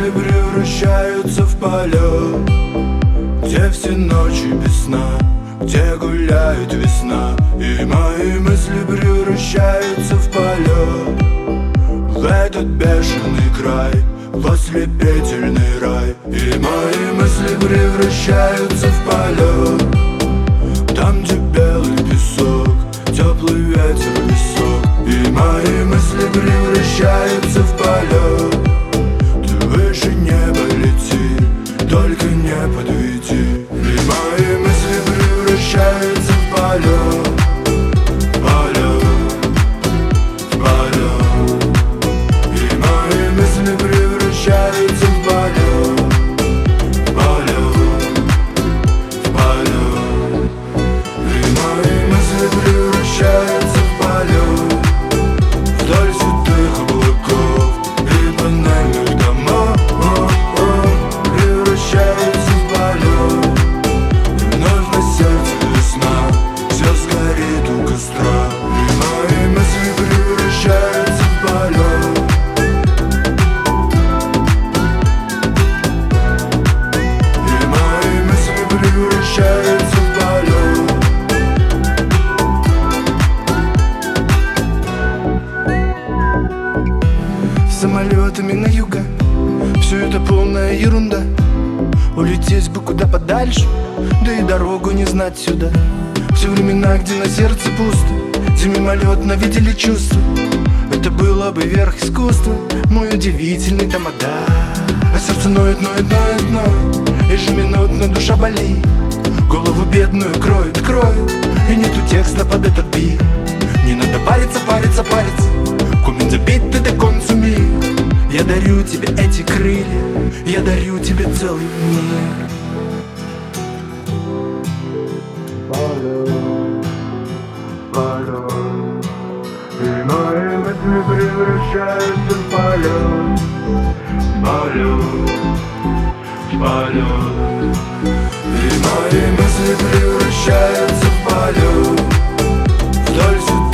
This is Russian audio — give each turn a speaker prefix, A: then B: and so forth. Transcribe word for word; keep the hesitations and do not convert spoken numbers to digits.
A: мысли превращаются в полет, где все ночи без сна, где гуляет весна. И мои мысли превращаются в полет, в этот бешеный край, в ослепительный рай. И мои мысли превращаются в полет, там, где белый песок, теплый ветер висок. И мои мысли превращаются в полет, ты выше неба лети, только не подведи. И мои мысли превращаются в полет, полет, полет. И мои мысли превращаются в полет, полет, полет. И мои мысли превращаются в полет, вдоль святых облаков и панельных домов, превращаются в полет. И вновь на сердце весна, все сгорит у костра. И мои мысли превращаются в полет, и мои мысли превращаются в полет. Самолетами на юга, все это полная ерунда. Улететь бы куда подальше, да и дорогу не знать сюда. Все времена, где на сердце пусто, где мимолетно видели чувства. Это было бы верх искусства, мой удивительный тамада. А сердце ноет, ноет, ноет, ноет, ежеминутно душа болит, голову бедную кроет, кроет, и нету текста под этот бит. Не надо париться, париться, париться, кумин забить ты до конца мира. Я дарю тебе эти крылья, я дарю тебе целый мир. Полет, полет, и мои мысли превращаются в полет, полет, полет. И мои мысли превращаются в полет, вдоль